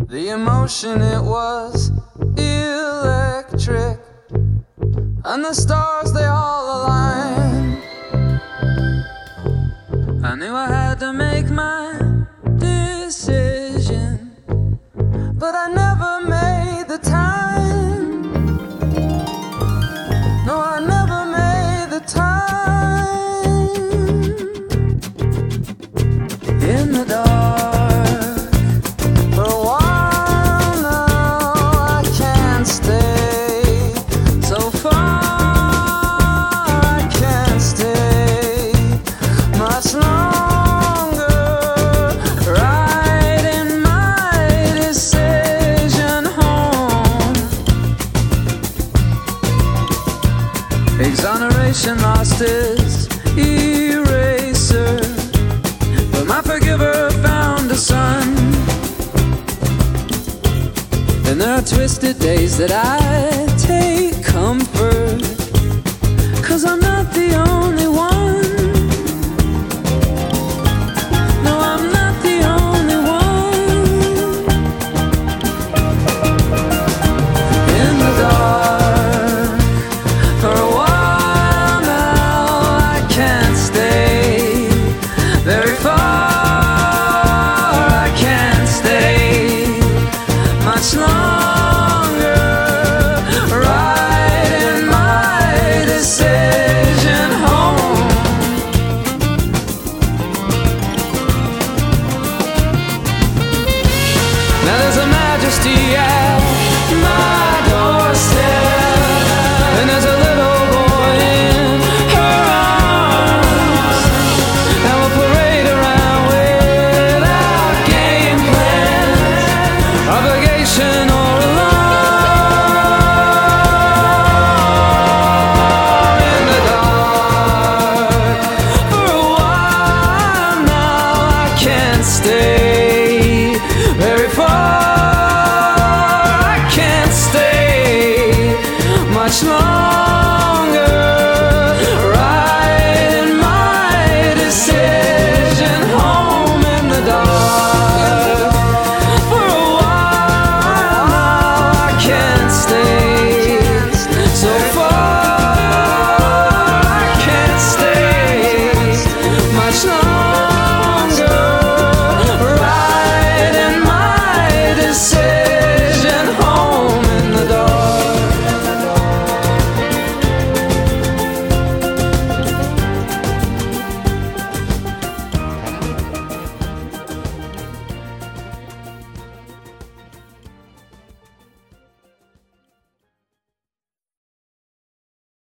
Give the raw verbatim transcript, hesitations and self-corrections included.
The emotion, it was electric, and the stars, they all aligned. I knew I had to make my decision, but I never made the time. No, I never made the time. In the dark, for a while now, I can't stay so far. I can't stay much longer. Writing my decision home. Exoneration lost its eraser, but my forgiver found a son. And there are twisted days that I take comfort, 'cause I'm not the only one. No, I'm not the only one. In the dark, for a while now, I can't stay very far. I can't stay much longer. Writing my decision home. Now there's a majesty at my